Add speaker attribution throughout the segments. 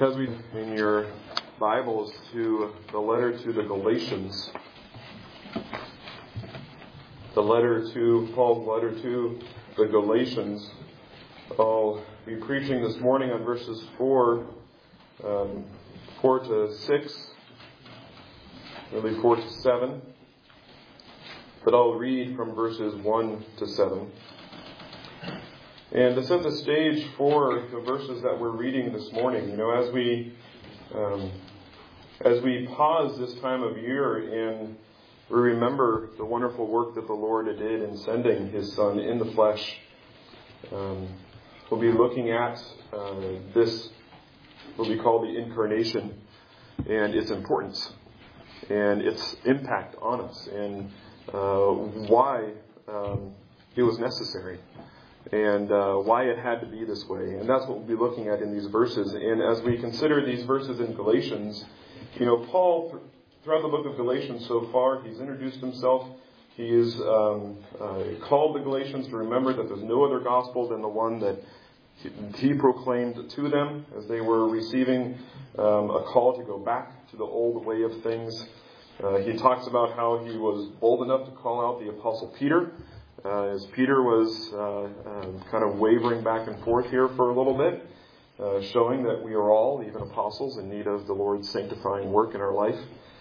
Speaker 1: As we in your Bibles to the letter to the Galatians, Paul's letter to the Galatians, I'll be preaching this morning on verses 4 to 6, really 4 to 7, but I'll read from verses 1 to 7. And to set the stage for the verses that we're reading this morning, as we pause this time of year and we remember the wonderful work that the Lord did in sending His Son in the flesh, we'll be looking at this, what we call the Incarnation, and its importance and its impact on us, and why it was necessary. And why it had to be this way. And that's what we'll be looking at in these verses. And as we consider these verses in Galatians, Paul, throughout the book of Galatians so far, he's introduced himself. He has called the Galatians to remember that there's no other gospel than the one that he proclaimed to them as they were receiving a call to go back to the old way of things. He talks about how he was bold enough to call out the Apostle Peter, as Peter was kind of wavering back and forth here for a little bit, showing that we are all, even apostles, in need of the Lord's sanctifying work in our life.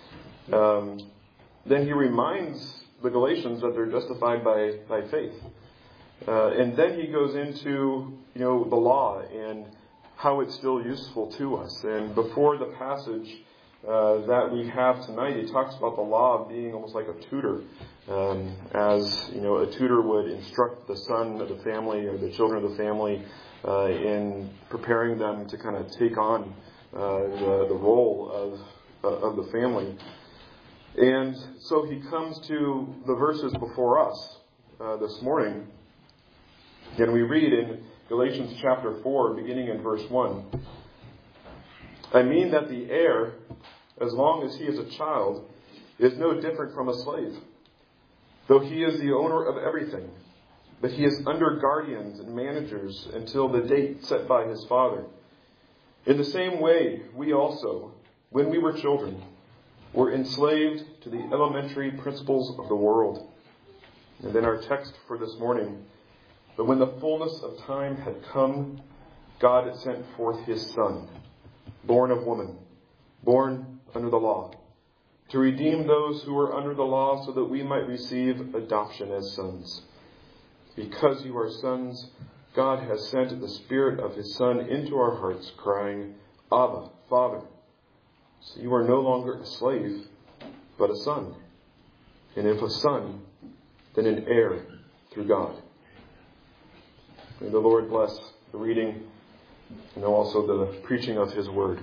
Speaker 1: Then he reminds the Galatians that they're justified by faith. And then he goes into, the law and how it's still useful to us. And before the passage that we have tonight, he talks about the law being almost like a tutor. As a tutor would instruct the son of the family or the children of the family in preparing them to kind of take on the role of the family. And so he comes to the verses before us this morning. And we read in Galatians chapter 4, beginning in verse 1. I mean that the heir, as long as he is a child, is no different from a slave, though he is the owner of everything. But he is under guardians and managers until the date set by his father. In the same way, we also, when we were children, were enslaved to the elementary principles of the world. And then our text for this morning. But when the fullness of time had come, God had sent forth his Son, born of woman, born under the law, to redeem those who were under the law so that we might receive adoption as sons. Because you are sons, God has sent the Spirit of His Son into our hearts, crying, Abba, Father. So you are no longer a slave, but a son. And if a son, then an heir through God. May the Lord bless the reading and also the preaching of His Word.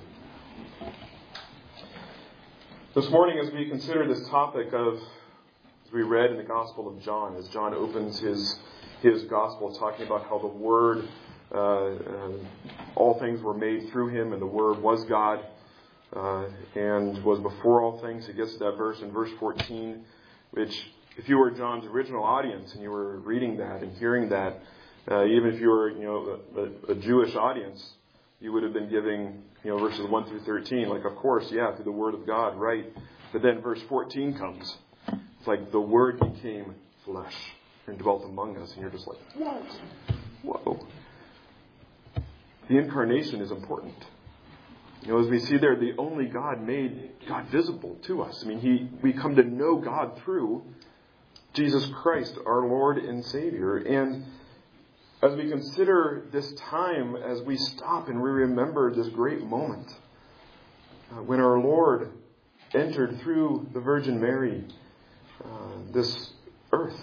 Speaker 1: This morning, as we consider this topic as we read in the Gospel of John, as John opens his Gospel, talking about how the Word, all things were made through Him, and the Word was God, and was before all things. He gets to that verse in verse 14, which, if you were John's original audience, and you were reading that and hearing that, even if you were, a Jewish audience, you would have been giving, verses 1 through 13, like, of course, yeah, through the Word of God, right? But then verse 14 comes. It's like the Word became flesh and dwelt among us. And you're just like, what? Whoa. The Incarnation is important. As we see there, the only God made God visible to us. We come to know God through Jesus Christ, our Lord and Savior. And as we consider this time, as we stop and we remember this great moment when our Lord entered through the Virgin Mary this earth,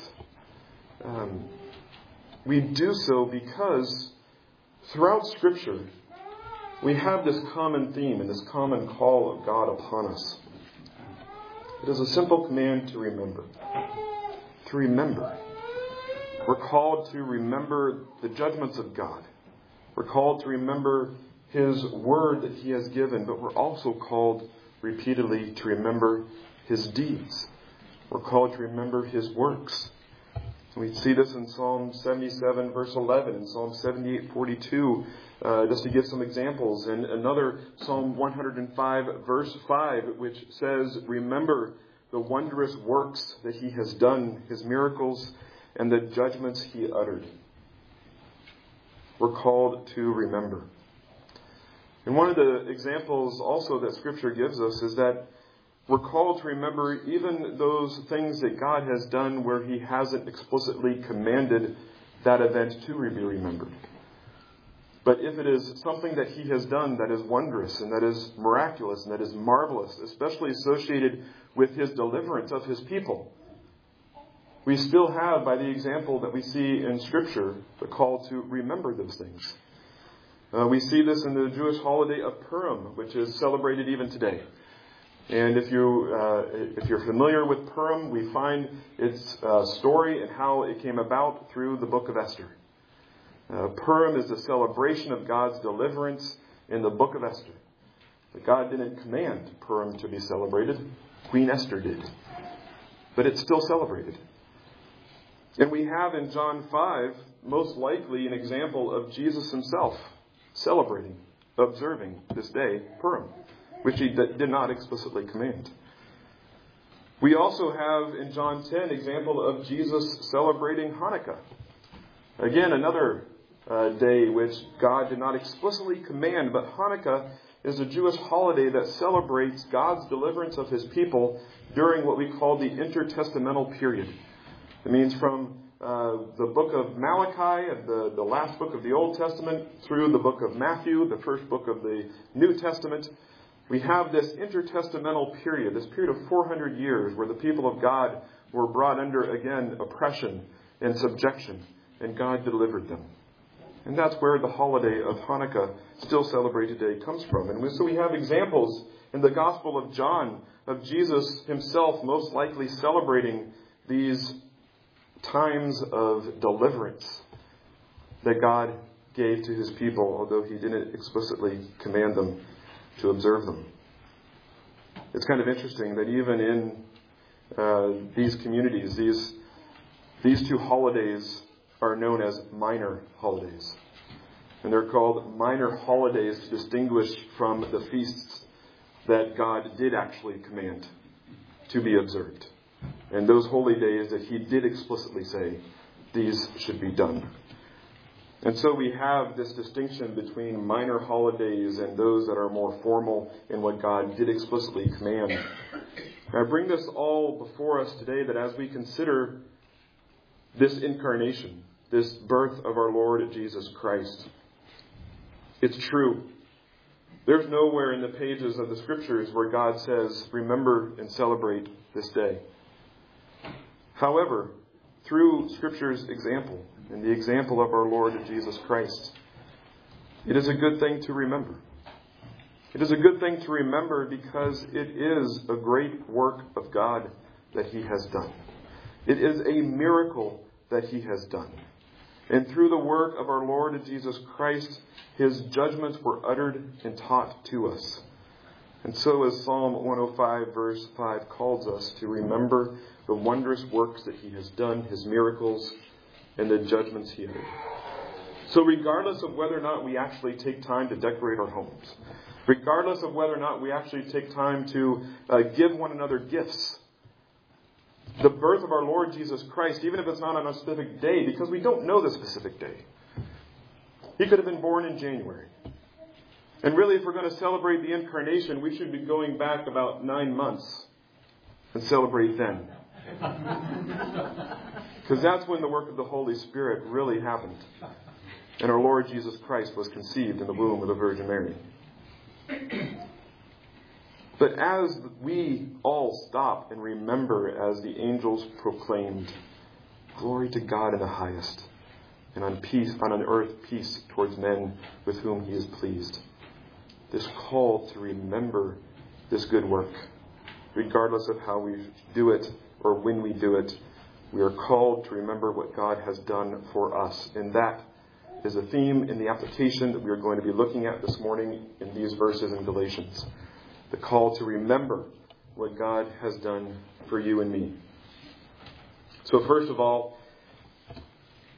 Speaker 1: we do so because throughout Scripture we have this common theme and this common call of God upon us. It is a simple command to remember. To remember. We're called to remember the judgments of God. We're called to remember His Word that He has given, but we're also called repeatedly to remember His deeds. We're called to remember His works. We see this in Psalm 77, verse 11, and Psalm 78, 42, just to give some examples. And another Psalm 105, verse 5, which says, "Remember the wondrous works that he has done, his miracles, and the judgments he uttered." We're called to remember. And one of the examples also that Scripture gives us is that we're called to remember even those things that God has done where he hasn't explicitly commanded that event to be remembered. But if it is something that he has done that is wondrous and that is miraculous and that is marvelous, especially associated with his deliverance of his people, we still have, by the example that we see in Scripture, the call to remember those things. We see this in the Jewish holiday of Purim, which is celebrated even today. And if you're familiar with Purim, we find its story and how it came about through the book of Esther. Purim is the celebration of God's deliverance in the book of Esther. But God didn't command Purim to be celebrated. Queen Esther did. But it's still celebrated. And we have in John 5, most likely an example of Jesus himself celebrating, observing this day, Purim, which he did not explicitly command. We also have in John 10 example of Jesus celebrating Hanukkah. Again, another day which God did not explicitly command, but Hanukkah is a Jewish holiday that celebrates God's deliverance of his people during what we call the intertestamental period. It means from the book of Malachi, the last book of the Old Testament, through the book of Matthew, the first book of the New Testament. We have this intertestamental period, this period of 400 years where the people of God were brought under, again, oppression and subjection, and God delivered them. And that's where the holiday of Hanukkah, still celebrated today, comes from. And so we have examples in the Gospel of John of Jesus himself most likely celebrating these times of deliverance that God gave to his people, although he didn't explicitly command them to observe them. It's kind of interesting that even in these communities, these two holidays are known as minor holidays. And they're called minor holidays to distinguish from the feasts that God did actually command to be observed. And those holy days that he did explicitly say, these should be done. And so we have this distinction between minor holidays and those that are more formal in what God did explicitly command. And I bring this all before us today that as we consider this incarnation, this birth of our Lord Jesus Christ, it's true. There's nowhere in the pages of the Scriptures where God says, remember and celebrate this day. However, through Scripture's example and the example of our Lord Jesus Christ, it is a good thing to remember. It is a good thing to remember because it is a great work of God that he has done. It is a miracle that he has done. And through the work of our Lord Jesus Christ, his judgments were uttered and taught to us. And so as Psalm 105 verse 5 calls us to remember the wondrous works that he has done, his miracles, and the judgments he uttered. So regardless of whether or not we actually take time to decorate our homes, regardless of whether or not we actually take time to give one another gifts, the birth of our Lord Jesus Christ, even if it's not on a specific day, because we don't know the specific day. He could have been born in January. And really, if we're going to celebrate the incarnation, we should be going back about 9 months and celebrate then. Because that's when the work of the Holy Spirit really happened. And our Lord Jesus Christ was conceived in the womb of the Virgin Mary. But as we all stop and remember as the angels proclaimed, glory to God in the highest, and on earth peace towards men with whom he is pleased. This call to remember this good work, regardless of how we do it or when we do it, we are called to remember what God has done for us. And that is a theme in the application that we are going to be looking at this morning in these verses in Galatians. The call to remember what God has done for you and me. So first of all,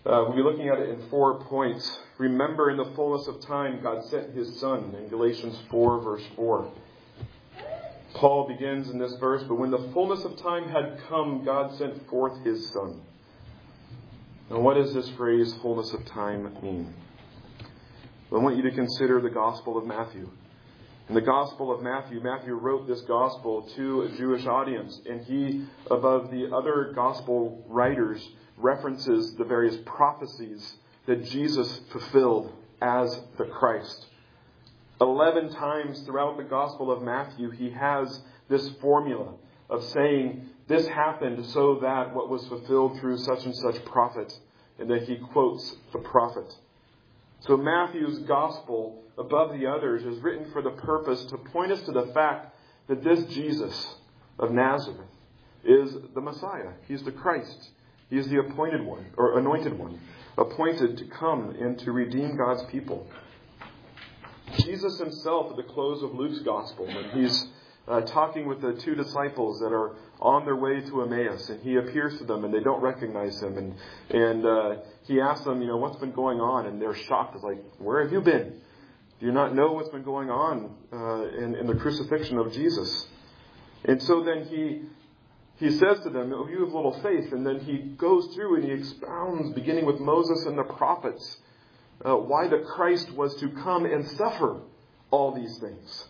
Speaker 1: We'll be looking at it in 4 points. Remember, in the fullness of time, God sent His Son in Galatians 4, verse 4. Paul begins in this verse, but when the fullness of time had come, God sent forth His Son. Now, what does this phrase, fullness of time, mean? Well, I want you to consider the Gospel of Matthew. In the Gospel of Matthew, Matthew wrote this Gospel to a Jewish audience, and he, above the other Gospel writers, references the various prophecies that Jesus fulfilled as the Christ. 11 times throughout the Gospel of Matthew, he has this formula of saying, this happened so that what was fulfilled through such and such prophet, and then he quotes the prophet. So Matthew's Gospel, above the others, is written for the purpose to point us to the fact that this Jesus of Nazareth is the Messiah. He's the Christ. He is the appointed one, or anointed one, appointed to come and to redeem God's people. Jesus himself, at the close of Luke's Gospel, when he's talking with the 2 disciples that are on their way to Emmaus, and he appears to them and they don't recognize him, and he asks them, what's been going on, and they're shocked. It's like, where have you been? Do you not know what's been going on in the crucifixion of Jesus? And so then he says to them, you have little faith, and then he goes through and he expounds, beginning with Moses and the prophets, why the Christ was to come and suffer all these things.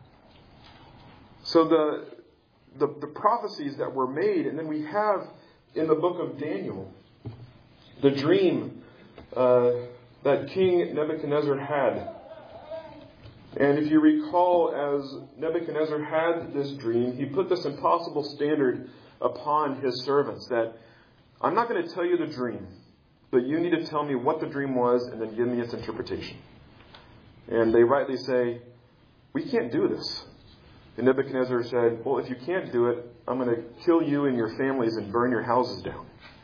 Speaker 1: So the prophecies that were made, and then we have in the book of Daniel, the dream that King Nebuchadnezzar had. And if you recall, as Nebuchadnezzar had this dream, he put this impossible standard upon his servants that I'm not going to tell you the dream, but you need to tell me what the dream was and then give me its interpretation. And they rightly say, we can't do this. And Nebuchadnezzar said, well, if you can't do it, I'm going to kill you and your families and burn your houses down.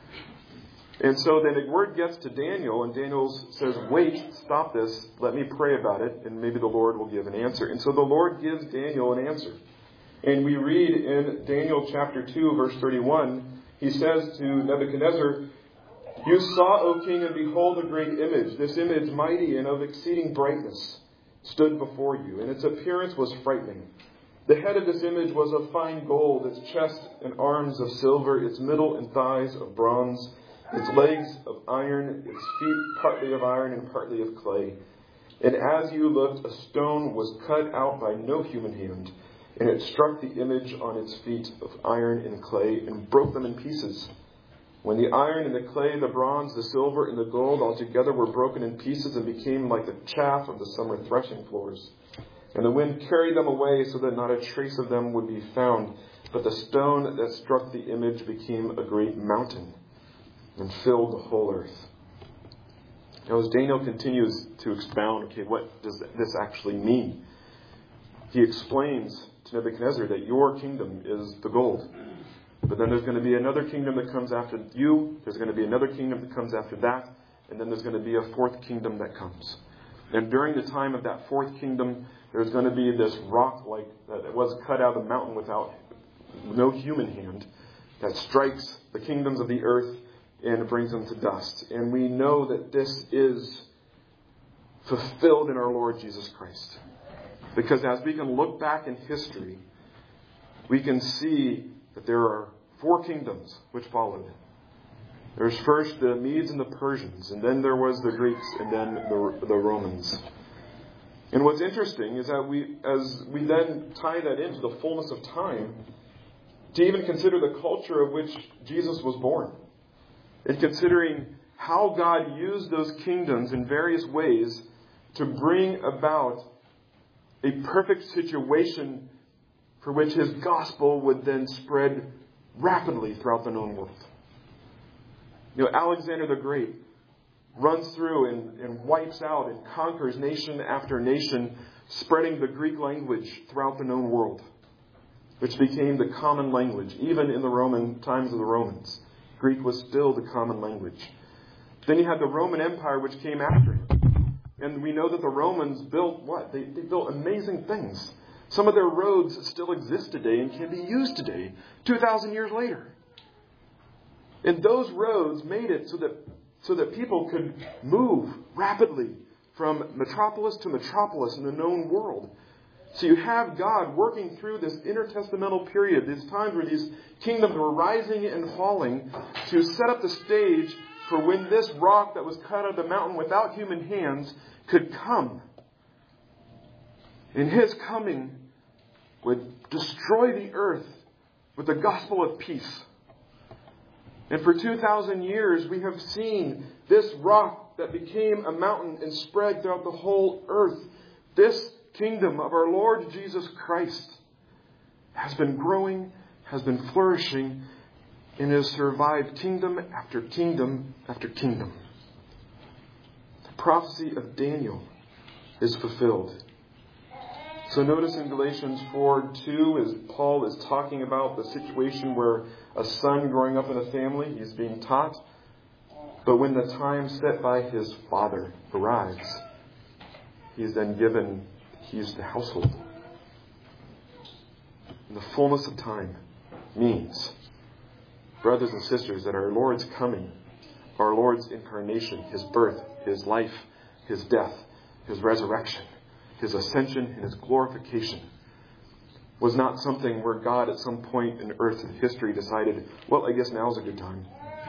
Speaker 1: And so then the word gets to Daniel, and Daniel says, wait, stop this, let me pray about it, and maybe the Lord will give an answer. And so the Lord gives Daniel an answer. And we read in Daniel chapter 2, verse 31, he says to Nebuchadnezzar, you saw, O king, and behold a great image. This image, mighty and of exceeding brightness, stood before you, and its appearance was frightening. The head of this image was of fine gold, its chest and arms of silver, its middle and thighs of bronze, its legs of iron, its feet partly of iron and partly of clay. And as you looked, a stone was cut out by no human hand, and it struck the image on its feet of iron and clay and broke them in pieces. When the iron and the clay, the bronze, the silver, and the gold altogether were broken in pieces and became like the chaff of the summer threshing floors. And the wind carried them away so that not a trace of them would be found. But the stone that struck the image became a great mountain and filled the whole earth. Now, as Daniel continues to expound, what does this actually mean? He explains to Nebuchadnezzar that your kingdom is the gold. But then there's going to be another kingdom that comes after you. There's going to be another kingdom that comes after that. And then there's going to be a fourth kingdom that comes. And during the time of that fourth kingdom, there's going to be this rock like that was cut out of the mountain without no human hand that strikes the kingdoms of the earth and brings them to dust. And we know that this is fulfilled in our Lord Jesus Christ. Because as we can look back in history, we can see that there are 4 kingdoms which followed. There's first the Medes and the Persians, and then there was the Greeks, and then the Romans. And what's interesting is that as we then tie that into the fullness of time, to even consider the culture of which Jesus was born, and considering how God used those kingdoms in various ways to bring about a perfect situation for which his gospel would then spread rapidly throughout the known world. Alexander the Great runs through and wipes out and conquers nation after nation, spreading the Greek language throughout the known world, which became the common language. Even in the Roman times of the Romans, Greek was still the common language. Then you had the Roman Empire, which came after him. And we know that the Romans built what? They built amazing things. Some of their roads still exist today and can be used today, 2,000 years later. And those roads made it so that so that people could move rapidly from metropolis to metropolis in the known world. So you have God working through this intertestamental period, these times where these kingdoms were rising and falling, to set up the stage for when this rock that was cut out of the mountain without human hands could come. And His coming would destroy the earth with the gospel of peace. And for 2,000 years we have seen this rock that became a mountain and spread throughout the whole earth. This kingdom of our Lord Jesus Christ has been growing, has been flourishing, and has survived kingdom after kingdom after kingdom. The prophecy of Daniel is fulfilled. So notice in Galatians 4:2, as Paul is talking about the situation where a son growing up in a family, he's being taught, but when the time set by his father arrives, he is then given keys to the household. And the fullness of time means, brothers and sisters, that our Lord's coming, our Lord's incarnation, His birth, His life, His death, His resurrection, His ascension, and His glorification was not something where God at some point in earth's history decided, well, I guess now's a good time.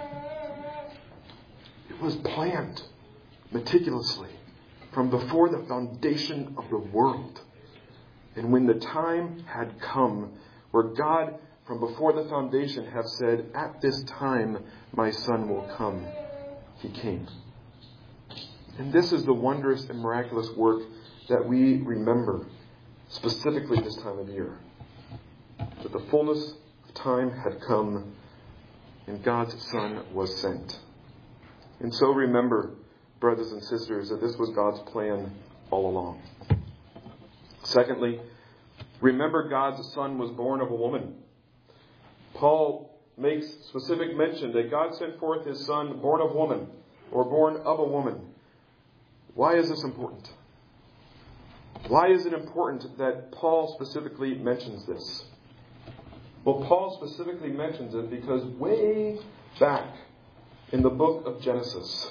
Speaker 1: It was planned meticulously from before the foundation of the world. And when the time had come where God from before the foundation have said, at this time my Son will come, He came. And this is the wondrous and miraculous work that we remember specifically this time of year. That the fullness of time had come and God's Son was sent. And so remember, brothers and sisters, that this was God's plan all along. Secondly, remember God's Son was born of a woman. Paul makes specific mention that God sent forth His Son born of woman, or born of a woman. Why is this important? Why is it important that Paul specifically mentions this? Well, Paul specifically mentions it because way back in the book of Genesis,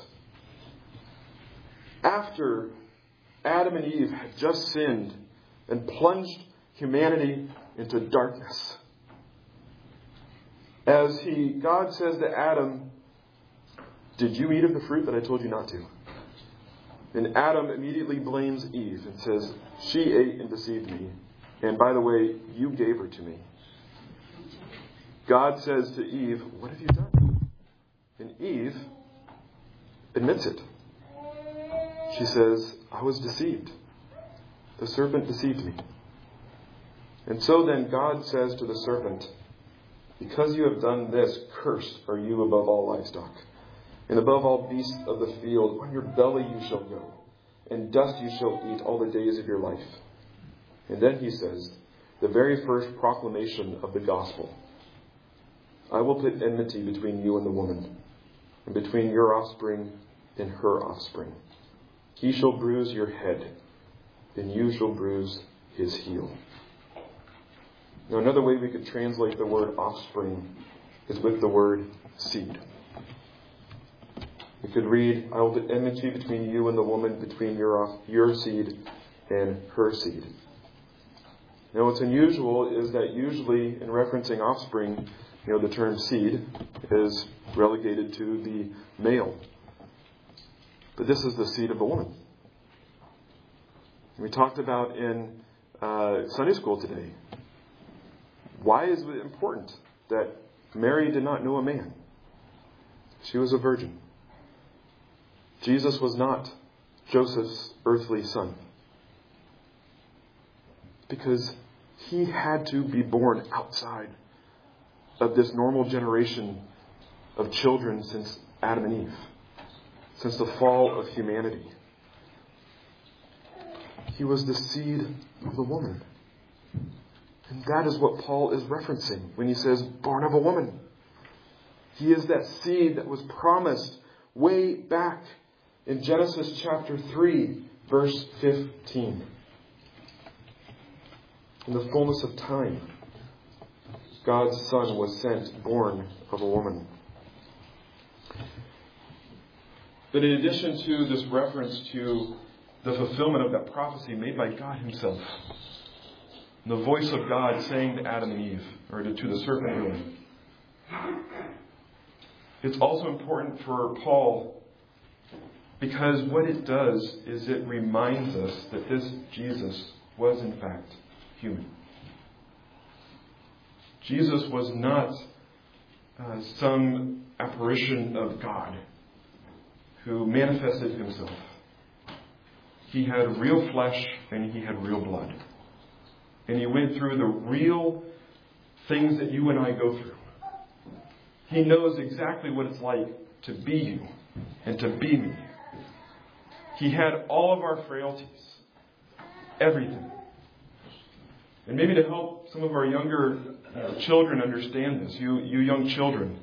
Speaker 1: after Adam and Eve had just sinned and plunged humanity into darkness, as God says to Adam, did you eat of the fruit that I told you not to? And Adam immediately blames Eve and says, she ate and deceived me. And by the way, you gave her to me. God says to Eve, what have you done? And Eve admits it. She says, I was deceived. The serpent deceived me. And so then God says to the serpent, because you have done this, cursed are you above all livestock, and above all beasts of the field. On your belly you shall go, and dust you shall eat all the days of your life. And then He says, the very first proclamation of the gospel, I will put enmity between you and the woman, and between your offspring and her offspring. He shall bruise your head, and you shall bruise his heel. Now, another way we could translate the word offspring is with the word seed. We could read, I will put enmity between you and the woman, between your seed and her seed. Now, what's unusual is that usually in referencing offspring, the term seed is relegated to the male. But this is the seed of a woman. We talked about in Sunday school today. Why is it important that Mary did not know a man? She was a virgin. Jesus was not Joseph's earthly son. Because He had to be born outside of this normal generation of children since Adam and Eve, since the fall of humanity. He was the seed of the woman. And that is what Paul is referencing when he says, born of a woman. He is that seed that was promised way back in Genesis chapter 3, verse 15. In the fullness of time, God's Son was sent, born of a woman. But in addition to this reference to the fulfillment of that prophecy made by God himself, the voice of God saying to Adam and Eve, or to the serpent really, it's also important for Paul because what it does is it reminds us that this Jesus was in fact human. Jesus was not some apparition of God who manifested himself. He had real flesh and he had real blood. And he went through the real things that you and I go through. He knows exactly what it's like to be you and to be me. He had all of our frailties. Everything. And maybe to help some of our younger children understand this, you young children.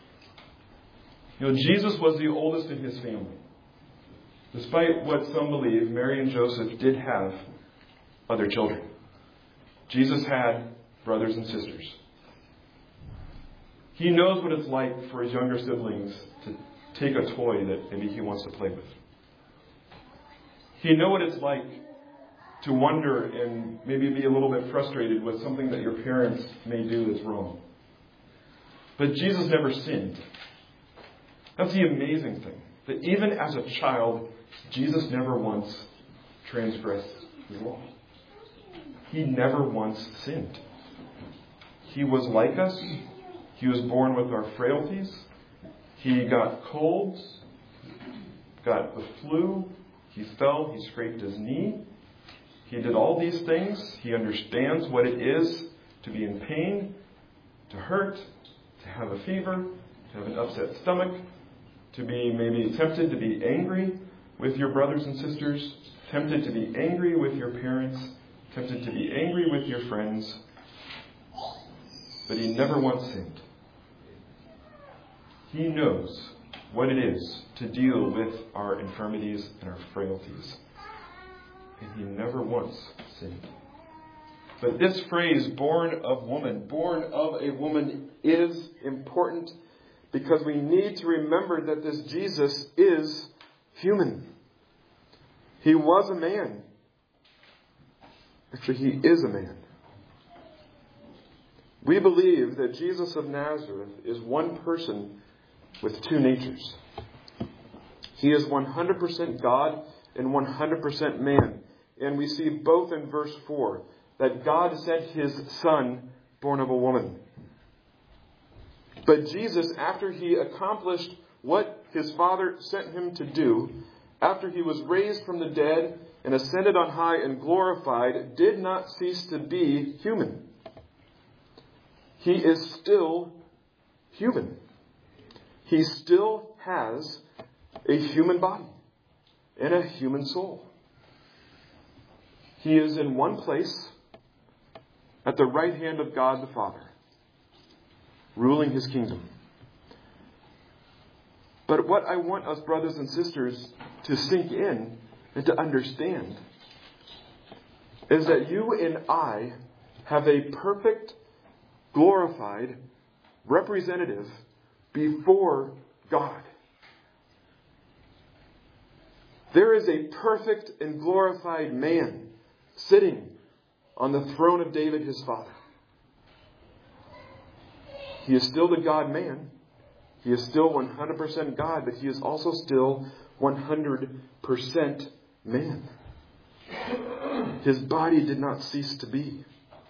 Speaker 1: Jesus was the oldest in his family. Despite what some believe, Mary and Joseph did have other children. Jesus had brothers and sisters. He knows what it's like for his younger siblings to take a toy that maybe he wants to play with. He knows what it's like to wonder and maybe be a little bit frustrated with something that your parents may do that's wrong. But Jesus never sinned. That's the amazing thing. That even as a child, Jesus never once transgressed the law. He never once sinned. He was like us. He was born with our frailties. He got colds, got the flu. He fell. He scraped his knee. He did all these things. He understands what it is to be in pain, to hurt, to have a fever, to have an upset stomach, to be maybe tempted to be angry with your brothers and sisters, tempted to be angry with your parents, tempted to be angry with your friends. But he never once sinned. He knows what it is to deal with our infirmities and our frailties. And he never once sinned. But this phrase, born of a woman, is important because we need to remember that this Jesus is human. He was a man. Actually, he is a man. We believe that Jesus of Nazareth is one person with two natures. He is 100% God and 100% man. And we see both in verse 4 that God sent his Son born of a woman. But Jesus, after he accomplished what his Father sent him to do, after he was raised from the dead and ascended on high and glorified, did not cease to be human. He is still human. He still has a human body and a human soul. He is in one place at the right hand of God the Father, ruling his kingdom. But what I want us brothers and sisters to sink in and to understand is that you and I have a perfect, glorified representative before God. There is a perfect and glorified man sitting on the throne of David, his father. He is still the God-man. He is still 100% God, but he is also still 100% man. His body did not cease to be.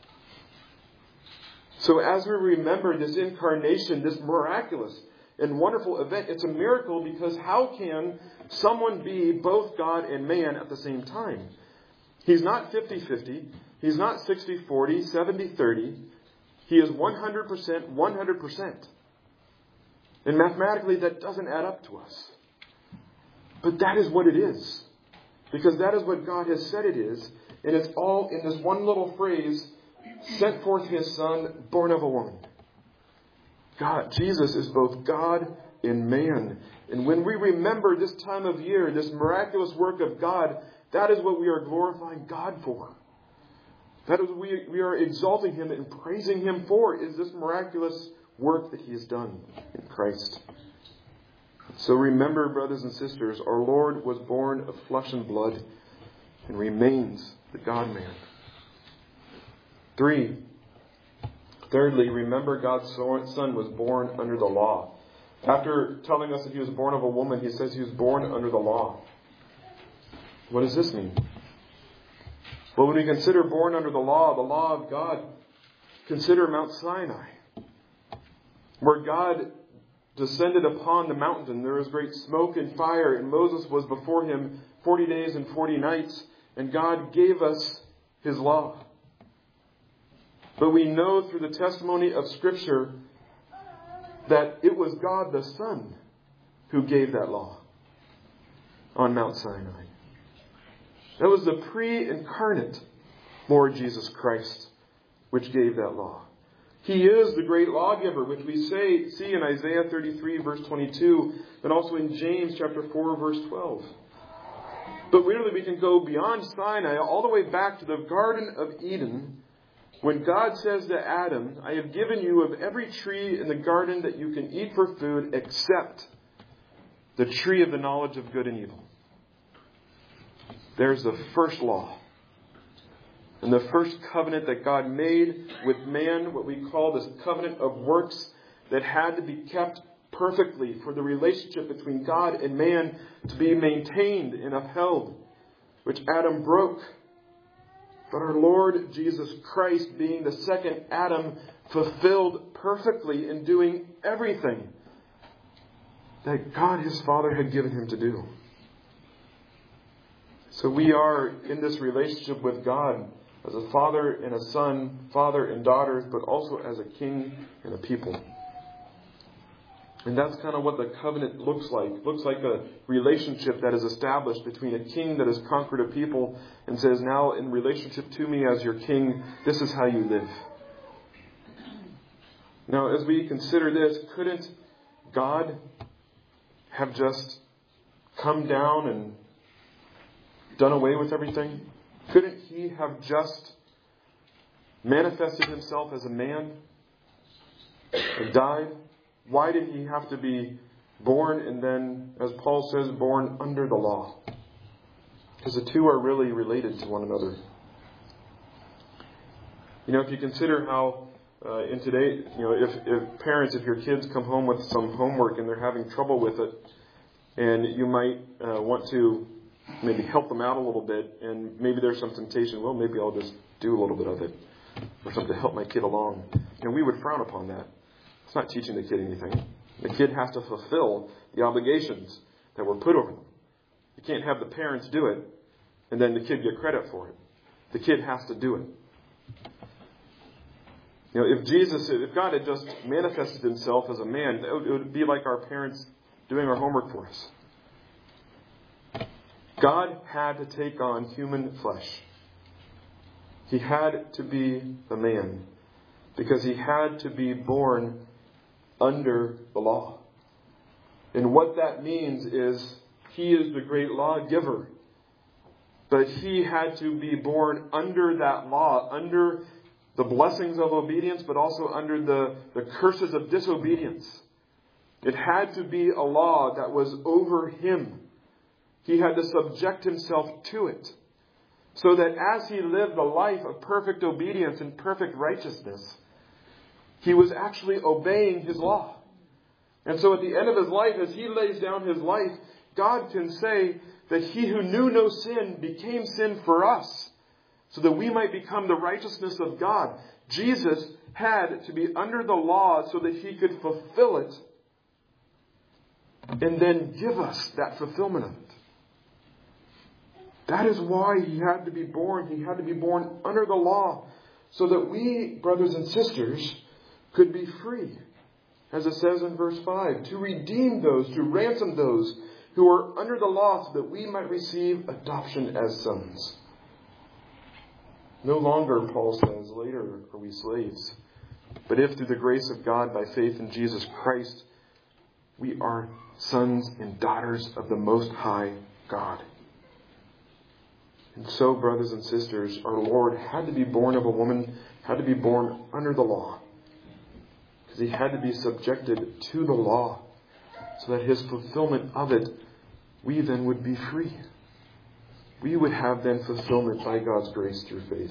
Speaker 1: So as we remember this incarnation, this miraculous and wonderful event, it's a miracle because how can someone be both God and man at the same time? He's not 50-50. He's not 60-40, 70-30. He is 100%, 100%. And mathematically, that doesn't add up to us. But that is what it is. Because that is what God has said it is. And it's all in this one little phrase, sent forth his Son, born of a woman. God, Jesus is both God and man. And when we remember this time of year, this miraculous work of God, that is what we are glorifying God for. That is what we are exalting him and praising him for, is this miraculous work that he has done in Christ. So remember, brothers and sisters, our Lord was born of flesh and blood and remains the God-man. 3. Thirdly, remember God's Son was born under the law. After telling us that he was born of a woman, he says he was born under the law. What does this mean? Well, when we consider born under the law of God, consider Mount Sinai, where God descended upon the mountain, and there was great smoke and fire, and Moses was before him 40 days and 40 nights, and God gave us his law. But we know through the testimony of Scripture that it was God the Son who gave that law on Mount Sinai. That was the pre-incarnate Lord Jesus Christ which gave that law. He is the great lawgiver, which we see in Isaiah 33 verse 22, and also in James chapter 4 verse 12. But really we can go beyond Sinai all the way back to the Garden of Eden, when God says to Adam, I have given you of every tree in the garden that you can eat for food except the tree of the knowledge of good and evil. There's the first law. And the first covenant that God made with man, what we call this covenant of works, that had to be kept perfectly for the relationship between God and man to be maintained and upheld, which Adam broke. But our Lord Jesus Christ, being the second Adam, fulfilled perfectly in doing everything that God his Father had given him to do. So we are in this relationship with God as a father and a son, father and daughters, but also as a king and a people. And that's kind of what the covenant looks like. It looks like a relationship that is established between a king that has conquered a people and says, now in relationship to me as your king, this is how you live. Now, as we consider this, couldn't God have just come down and done away with everything? Couldn't he have just manifested himself as a man and died? Why did he have to be born and then, as Paul says, born under the law? Because the two are really related to one another. You know, if you consider how in today, you know, if parents, if your kids come home with some homework and they're having trouble with it, and you might want to maybe help them out a little bit, and maybe there's some temptation, well, maybe I'll just do a little bit of it, or something to help my kid along. And we would frown upon that. It's not teaching the kid anything. The kid has to fulfill the obligations that were put over them. You can't have the parents do it and then the kid get credit for it. The kid has to do it. You know, if God had just manifested himself as a man, it would be like our parents doing our homework for us. God had to take on human flesh. He had to be a man because he had to be born under the law. And what that means is he is the great lawgiver. But he had to be born under that law, under the blessings of obedience, but also under the curses of disobedience. It had to be a law that was over him. He had to subject himself to it. So that as he lived a life of perfect obedience and perfect righteousness, he was actually obeying his law. And so at the end of his life, as he lays down his life, God can say that he who knew no sin became sin for us, so that we might become the righteousness of God. Jesus had to be under the law so that he could fulfill it and then give us that fulfillment of it. That is why he had to be born. He had to be born under the law so that we, brothers and sisters, could be free. As it says in verse 5, to redeem those, to ransom those who are under the law so that we might receive adoption as sons. No longer, Paul says later, are we slaves. But if through the grace of God by faith in Jesus Christ, we are sons and daughters of the Most High God. And so, brothers and sisters, our Lord had to be born of a woman, had to be born under the law. Because he had to be subjected to the law. so that His fulfillment of it, we then would be free. We would have then fulfillment by God's grace through faith.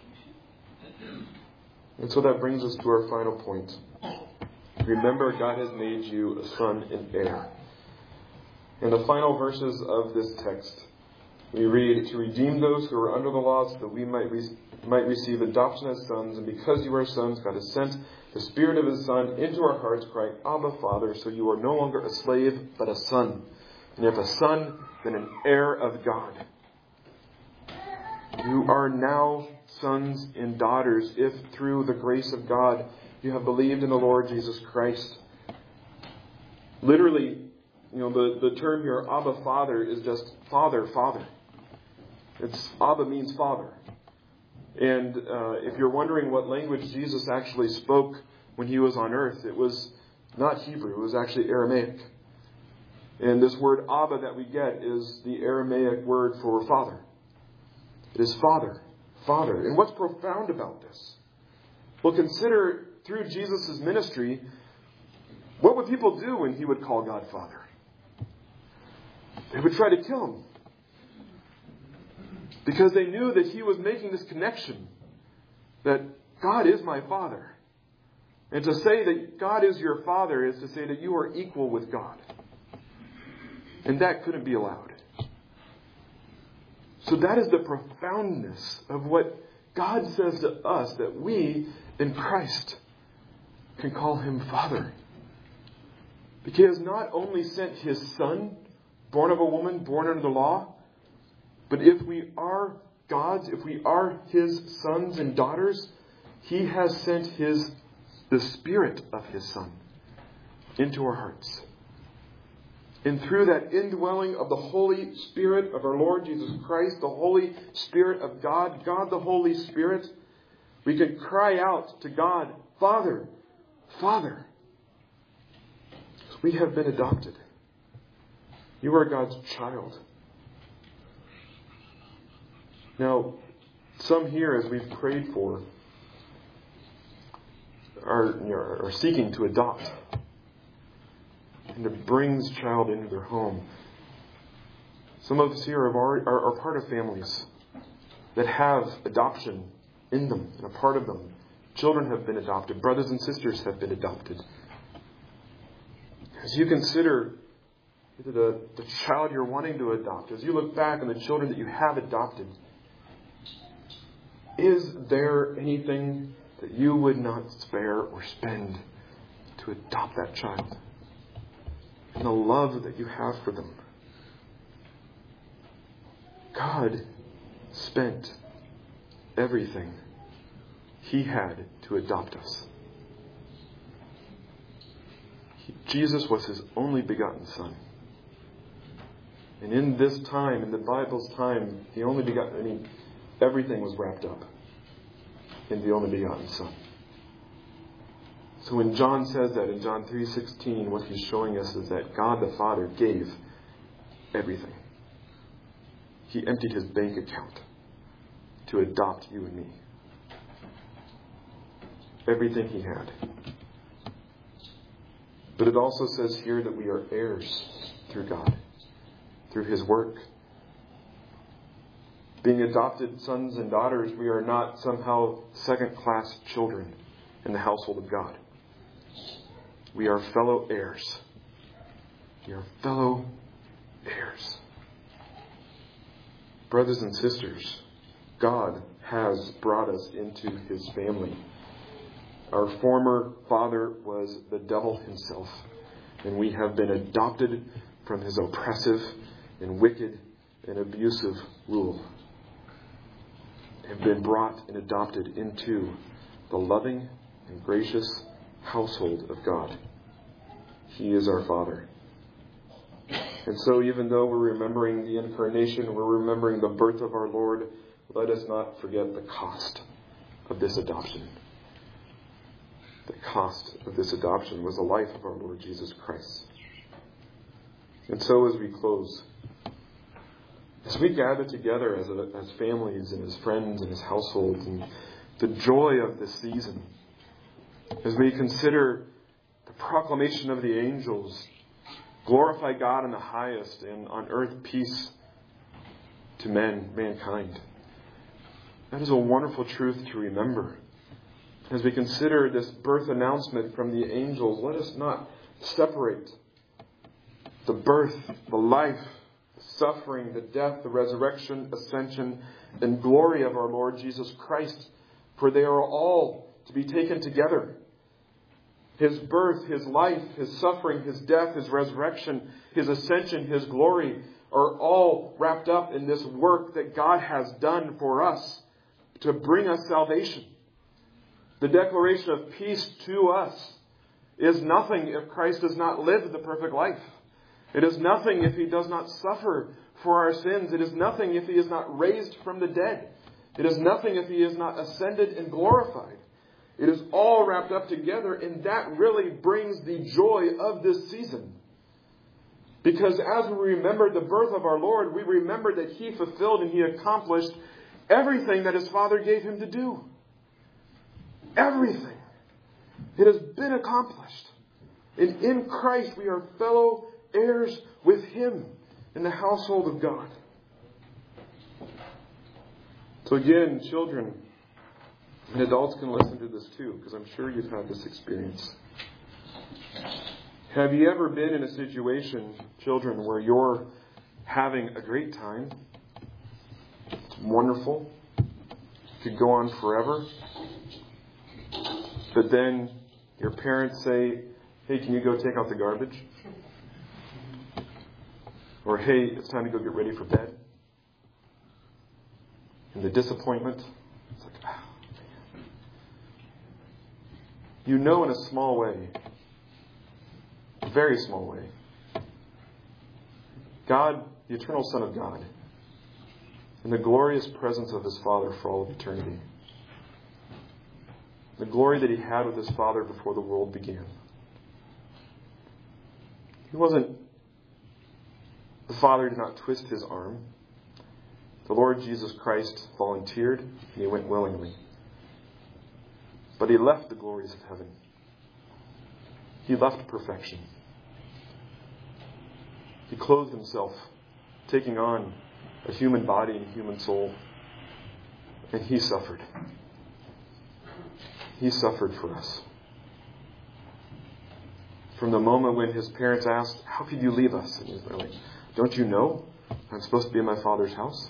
Speaker 1: And so that brings us to our final point. Remember, God has made you a son and heir. In the final verses of this text, we read, to redeem those who are under the law so that we might receive adoption as sons. And because you are sons, God has sent the Spirit of His Son into our hearts, crying, Abba, Father. So you are no longer a slave, but a son. And if a son, then an heir of God. You are now sons and daughters if through the grace of God you have believed in the Lord Jesus Christ. Literally, the term here, Abba, Father, is just Father, Father. Abba means Father. And if you're wondering what language Jesus actually spoke when He was on earth, it was not Hebrew, it was actually Aramaic. And this word Abba that we get is the Aramaic word for Father. It is Father, Father. And what's profound about this? Well, consider through Jesus' ministry, what would people do when He would call God Father? They would try to kill Him. Because they knew that He was making this connection. That God is my Father. And to say that God is your Father is to say that you are equal with God. And that couldn't be allowed. So that is the profoundness of what God says to us, that we in Christ can call Him Father. Because He has not only sent His Son, born of a woman, born under the law, but if we are God's, if we are His sons and daughters, He has sent the Spirit of His Son into our hearts. And through that indwelling of the Holy Spirit of our Lord Jesus Christ, the Holy Spirit of God, God the Holy Spirit, we can cry out to God, Father, Father. We have been adopted. You are God's child. Now, some here, as we've prayed for, are seeking to adopt and to bring this child into their home. Some of us here are part of families that have adoption in them and a part of them. Children have been adopted. Brothers and sisters have been adopted. As you consider the child you're wanting to adopt, as you look back on the children that you have adopted, is there anything that you would not spare or spend to adopt that child? And the love that you have for them. God spent everything He had to adopt us. Jesus was His only begotten Son. And in this time, in the Bible's time, the only begotten, everything was wrapped up in the only begotten Son. So when John says that in John 3:16, what he's showing us is that God the Father gave everything. He emptied His bank account to adopt you and me. Everything He had. But it also says here that we are heirs through God, through His work. Being adopted sons and daughters, we are not somehow second-class children in the household of God. We are fellow heirs. We are fellow heirs. Brothers and sisters, God has brought us into His family. Our former father was the devil himself, and we have been adopted from his oppressive and wicked and abusive rule. Have been brought and adopted into the loving and gracious household of God. He is our Father. And so even though we're remembering the incarnation, we're remembering the birth of our Lord, let us not forget the cost of this adoption. The cost of this adoption was the life of our Lord Jesus Christ. And so as we close, as we gather together as families and as friends and as households, and the joy of this season, as we consider the proclamation of the angels Glorify God in the highest, and on earth peace to mankind. That is a wonderful truth to remember. As we consider this birth announcement from the angels, let us not separate the birth, the life, the suffering, the death, the resurrection, ascension, and glory of our Lord Jesus Christ, for they are all to be taken together. His birth, His life, His suffering, His death, His resurrection, His ascension, His glory are all wrapped up in this work that God has done for us to bring us salvation. The declaration of peace to us is nothing if Christ does not live the perfect life. It is nothing if He does not suffer for our sins. It is nothing if He is not raised from the dead. It is nothing if He is not ascended and glorified. It is all wrapped up together, and that really brings the joy of this season. Because as we remember the birth of our Lord, we remember that He fulfilled and He accomplished everything that His Father gave Him to do. Everything. It has been accomplished. And in Christ we are fellow heirs with Him in the household of God. So again, children and adults can listen to this too, because I'm sure you've had this experience. Have you ever been in a situation, children, where you're having a great time? It's wonderful. It could go on forever. But then your parents say, hey, can you go take out the garbage? Or, hey, it's time to go get ready for bed. And the disappointment, it's like, man. You know in a small way, a very small way, God, the eternal Son of God, in the glorious presence of His Father for all of eternity, the glory that He had with His Father before the world began. The Father did not twist His arm. The Lord Jesus Christ volunteered, and He went willingly. But He left the glories of heaven. He left perfection. He clothed Himself, taking on a human body and human soul. And He suffered. He suffered for us. From the moment when His parents asked, how could you leave us? And He's like, don't you know I'm supposed to be in my Father's house?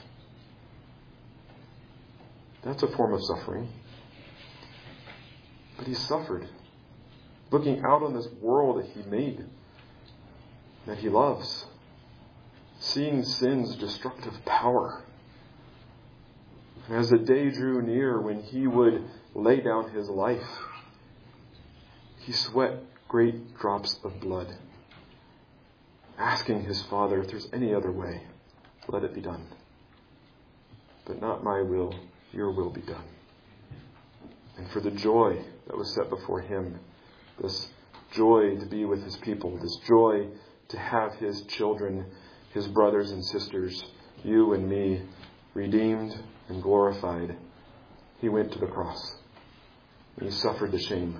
Speaker 1: That's a form of suffering. But He suffered, looking out on this world that He made, that He loves, seeing sin's destructive power. And as the day drew near when He would lay down His life, He sweat great drops of blood, asking His Father, if there's any other way, let it be done. But not my will, your will be done. And for the joy that was set before Him, this joy to be with His people, this joy to have His children, His brothers and sisters, you and me, redeemed and glorified, He went to the cross. And He suffered the shame.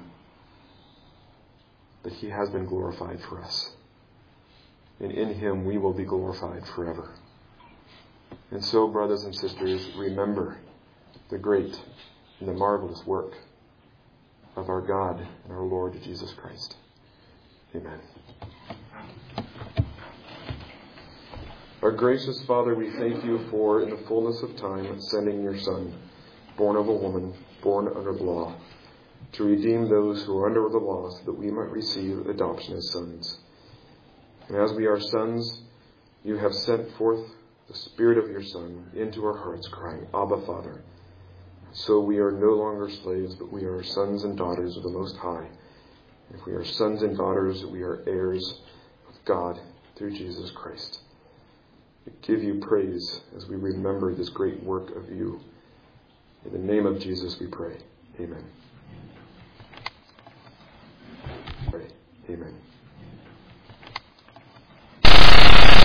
Speaker 1: But He has been glorified for us. And in Him we will be glorified forever. And so, brothers and sisters, remember the great and the marvelous work of our God and our Lord Jesus Christ. Amen. Our gracious Father, we thank You for, in the fullness of time, sending Your Son, born of a woman, born under the law, to redeem those who are under the law, so that we might receive adoption as sons. And as we are sons, You have sent forth the Spirit of Your Son into our hearts, crying, Abba, Father. So we are no longer slaves, but we are sons and daughters of the Most High. If we are sons and daughters, we are heirs of God through Jesus Christ. We give You praise as we remember this great work of You. In the name of Jesus we pray. Amen. Pray. Amen.